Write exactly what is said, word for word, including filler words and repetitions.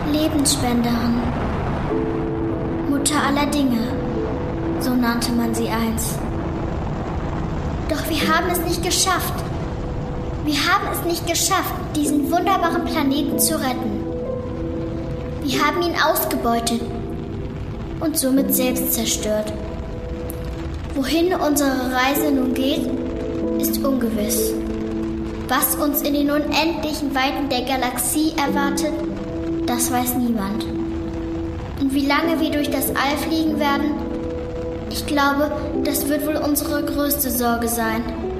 Lebensspenderin. Mutter aller Dinge, so nannte man sie einst. Doch wir haben es nicht geschafft. Wir haben es nicht geschafft, diesen wunderbaren Planeten zu retten. Wir haben ihn ausgebeutet und somit selbst zerstört. Wohin unsere Reise nun geht, ist ungewiss. Was uns in den unendlichen Weiten der Galaxie erwartet, das weiß niemand. Und wie lange wir durch das All fliegen werden, ich glaube, das wird wohl unsere größte Sorge sein.